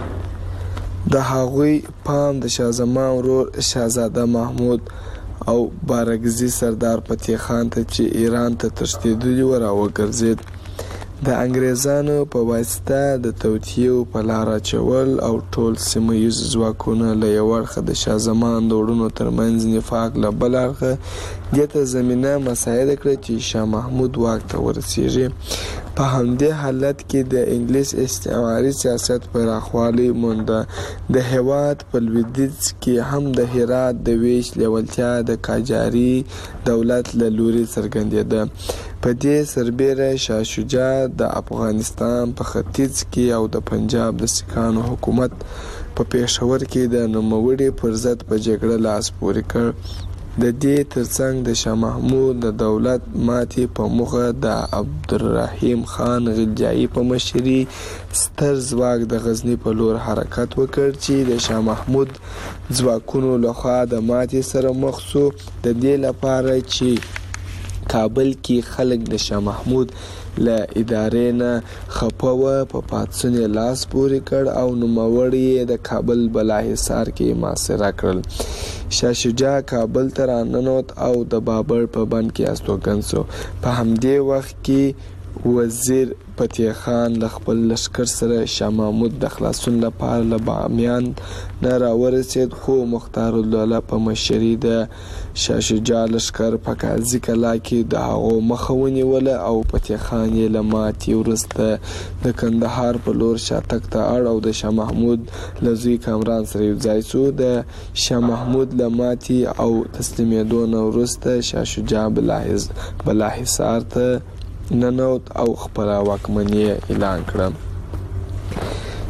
د هغوی پام د شاه زمان ورور شاهزاده محمود او بارګزي سردار فتح خان ته چې ایران ته تښتېدلی و راوګرځېد. د انګریزانو په واسطه د توطیو په لار اچول او ټول سیمه ییز ځواکونه له یو اړخه د شاه زمان د وروڼو ترمنځ نفاق له بل اړخه دې ته زمینه مساعده کړه چې شاه محمود واک ته ورسیږي. په همدې حالت کې د انګلیس استعماري سیاست پراخوالی مونده. د هیواد په لویدیځ کې هم د هرات د ویش لیوالتیا د قاجاري دولت له لوري څرګندېده. په دې سربیره شاه شجاع د افغانستان په ختیځ کې او د پنجاب د سکانو حکومت په پېښور کې د نوموړي پر ضد په جګړه لاس پورې کړ. د دې ترڅنګ د شاه محمود د دولت ماتې په موخه د عبدالرحیم خان غلجایي په مشري ستر ځواک د غزنی په لور حرکت وکړ چې د شاه محمود ځواکونو لخوا د ماتې سره مخ شو. د دې لپاره چې کابل کې خلک د شاه محمود له ادارې نه خپه وه په پاڅون یې لاس پورې کړ او نوموړي یې د کابل بالاحصار کې محاصره کړل. شاه شجاع کابل ته راننوت او د بابر په بند کې استوګن شو. په همدې وخت کې وزیر فتح خان له خپل لشکر سره شاه محمود د خلاصون لپاره له بامیان نه راورسېد، خو مختار الدوله په مشري د شاه شجاع لشکر په قاضي کلا کې د هغو مخه ونیوله او فتح خان یې له ماتې وروسته د کندهار په لور شاتګ ته اړ او د شاه محمود له زوی کامران سره یوځای شو. د شاه محمود له ماتې او تسلیمېدو نه وروسته شاه شجاع بالاحصار ته ننوت او خپله واکمني اعلان کړه.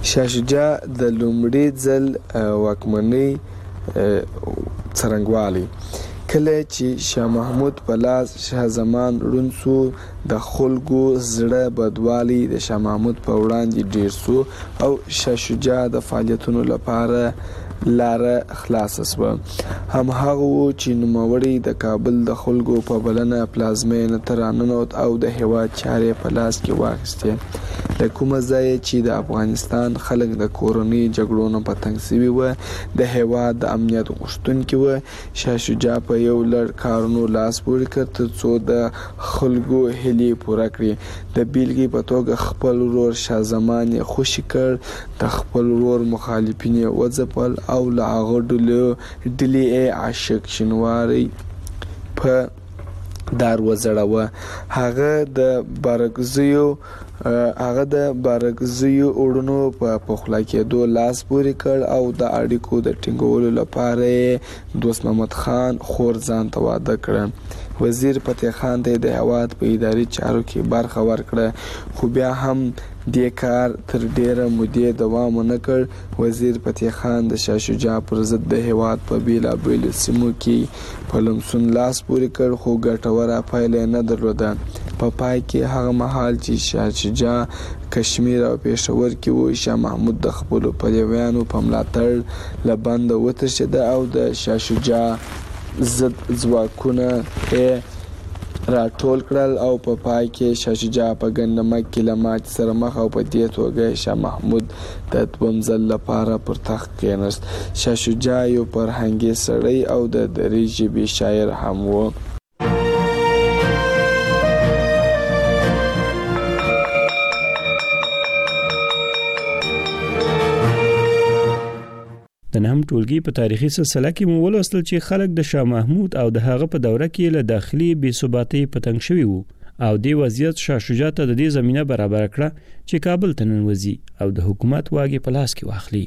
شاه شجاع د لومړي ځل واکمنۍ څرنګوالی کله چې شاه محمود په لاس شاه زمان رونسو د خلکو زړه بدوالی د شاه محمود په وړاندې ډیر سو او شاه شجاع د فعالیتونو لپاره لاره خلاص شوه. هم هغه چې نوموړي د کابل د خلکو په بلنه پلازمینه ته راننوت او د هیواد چارې په لاس کې واخیستې. له کومه ځایه چې د افغانستان خلک د کورنۍ جګړو نه په تنګ شوي وو، د هیواد د امنیت غوښتونکي وو، شاه شجاع په یو لړ کارونو لاس پورې کړ ترڅو د خلکو هیلې پوره کړي. د بیلګې په توګه خپل ورور شاه زمان یې خوشي کړ، د خپل ورور مخالفین یې وځپل او له هغه ډلې عاشق شینواری په دار وزړوه. هغه د بارکزیو اورونو په پخلا کېدو لاس پورې کړ او د اړیکو د ټینګولو لپاره دوست محمد خان خورځان ته واده کړ. وزیر فتح خان ته د هیواد په اداري چارو کې برخه ورکړه، خو بیا هم دې کار تر ډیره مودې دوام ونه کړ. وزیر فتح خان د شاه شجاع پر ضد د هیواد په بیلابیلو سیمو کې په لمسون لاس پورې کړ، خو ګټوره پایله نه درلوده. په پای کې هغه مهال چې شاه شجاع کشمیر او پېښور کې و، شاه محمود د خپلو پلویانو په ملاتړ له بنده وتښتېد او د شاه شجاع ضد ځواکونه راټول کړل او په پای کې شاه شجاع په ګندمک کې له ماتې سره مخ او په دې توګه شاه محمود د دویم ځل لپاره پر تخت کېناست. شاه شجاع یو فرهنګي سړی او د دري ژبې شاعر هم و. د نهم ټولګي په تاریخي سلسله کې مو ولوستل چې خلک د شاه محمود او د هغه په دوره کې له داخلي بې ثباتۍ په تنګ شوي وو او دې وضعیت شاه شجاع ته د دې زمینه برابر کړه چې کابل ته ننوځي او د حکومت واګې په لاس کې واخلي.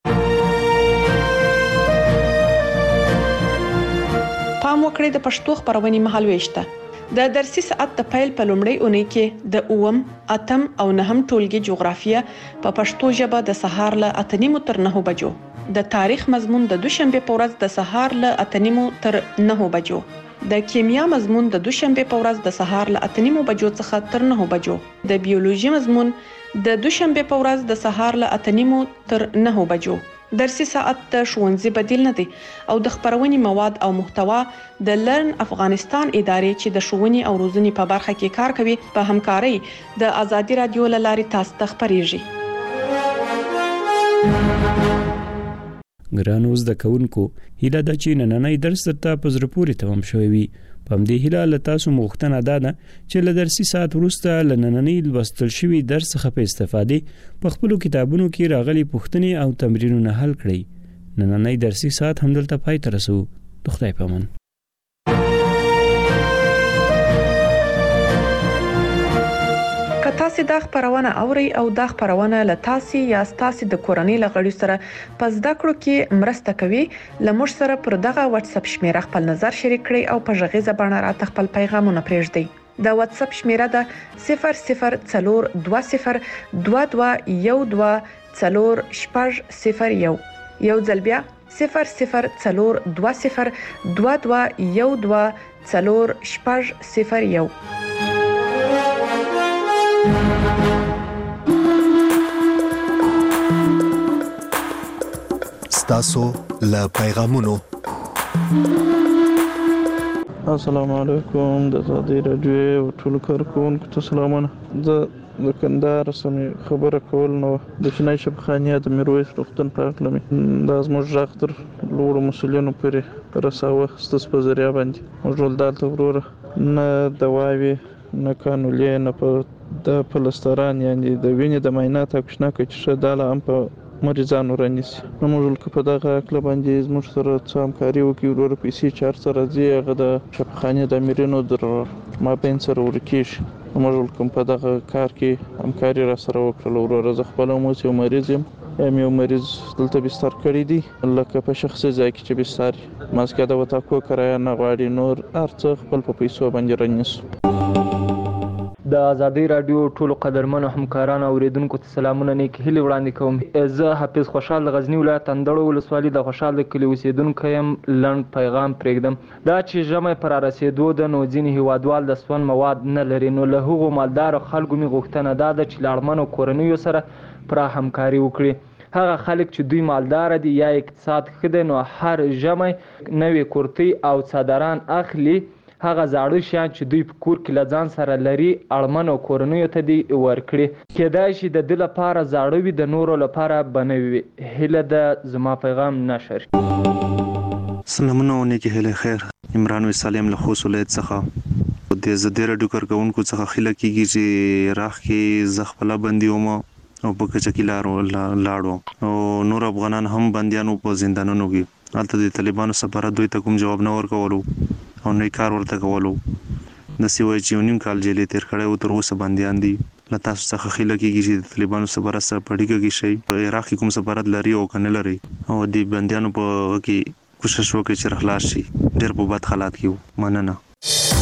پام وکړئ د پښتو خبرونې مهالويشته د درسي ساعت د پیل په لومړۍ اونۍ کې د 8 او 9 ټولګي جغرافیه په پښتو ژبه د سهار له 8:30 تر 9 بجو، د تاریخ مضمون د دوشنبه په ورځ د سهار له 8:30 تر 9 بجو، د کیمیا مضمون د دوشنبه په ورځ د سهار له 8:30 بجو څخه تر 9 بجو، د بیولوژي مضمون د دوشنبه په ورځ د سهار له 8:30 تر 9 بجو. درسي ساعت د ښوونځي بدیل نه دی او د خبرونې مواد او محتوا د لرن افغانستان ادارې چې د ښوونې او روزنې په برخه کې کار کوي په همکارۍ د ازادي رادیو له لارې تاسو ته خبريږي. ګرانو زده کوونکو، هیله ده چې نننی درس درته په زړه پورې تمام شوی وي. په همدې هیله له تاسو مغوښتنه ده چې له درسي ساعت وروسته له نننی لوستل شوي درس څخه په استفادې په خپلو کتابونو کې راغلي پوښتنې او تمرینونه حل کړئ. نننی درسي ساعت همدلته پای ته رسوو. د خدای په امان. که تاسو دا خبرونه اورئ او دا خبرونه له تاسو یا تاسو د کورنۍ لغړي سره پس دا کړو کې مرسته کوي، لمر سره پر دغه واتس اپ شمیره خپل نظر شریک کړئ او په ژغې زبانه را خپل پیغامونه پرېږدئ. دا واتس اپ شمیره ده 004212124001. یو ځل بیا 004212124001. ستاسو له پیغامونو. السلام علیکم، د ازادي رادیو ټول کارکونکو ته سلامونه. زه د کندهار سمې خبره کول نو د چینای شبخانیه د میرویس روغتون په اړه مې د زموږ غږ تر لوړو مسؤلینو پورې رساوه. ستاسو په ذریعه باندې موږ دلته وروره نه دواوي نه قانوني نه په د پلستران یعنی د وینې د معاینات او کښنا کې چې داله هم په مریضانو رانیسي. نو موږ په دغه اکل باندې زموږ سره څه همکاري وکړي ورور پیسې چار سره ځي هغه د شبخانه د امیرینو در ما بین سره ورکیش. موږ کوم په دغه کار کې همکاري را سره وکړل. ورور زه خپل مو یو مریض یم، یو مریض دلته بستر کړی دی، لکه په شخصي ځای کې چې بستر ماسکه د وتا کو کرایه نه غواړي، نور ارڅ خپل په پیسو باندې رانیسو. د ازادي رادیو ټولو قدرمنو همکارانو اوریدونکو ته سلامونه نیک هیلې وړاندې کوم. زه حافظ خوشحال د غزنی ولایت اندړو ولسوالۍ د خوشحال د کلي اوسیدونکی یم. لنډ پیغام پرېږدم. دا چې ژمی پر رسېدو ده نو ځینې هیوادوال د سون مواد نه لري، نو له هغو مالدارو خلکو مې غوښتنه دا ده چې له اړمنو کورنیو سره پوره همکاري وکړي. هغه خلک چې دوی مالدار دي یا اقتصاد ښه دی نو هر ژمی نوې کورتۍ او څادران اخلي. هغه زاړه شیان چې دوی په کور کې له ځان سره لري اړمنو کورنیو ته دې ورکړي. کیدای شي د ده لپاره زاړه وي، د نورو لپاره به نوي وي. هیله ده زما پیغام نشر. سلامونه او نیکې هیلې خیر. عمران وسالم له خوست ولایت څخه د زده راډیو کارکونکو څخه خیله کیږي چې راخ کې زه خپله بندي وم او په کچکي لاړو او نور افغانان هم بندیانو په زندانونو کې. هلته د طالبانو سفارت دوی ته کوم جواب نه ورکولو او نه کار ورته کولو. داسې وایي چې 1.5 کال جیلې تېر کړی و، تر اوسه بندیان دي. له تاسو څخه خیله کیږي چې د طالبانو سفارت سره په اړیکه کې شئ، په عراق کې کوم سفارت لري او که نه لري، او د بندیانو په کې کوشش وکړئ چې خلاص شي. ډېر په بد حالات کې و. مننه.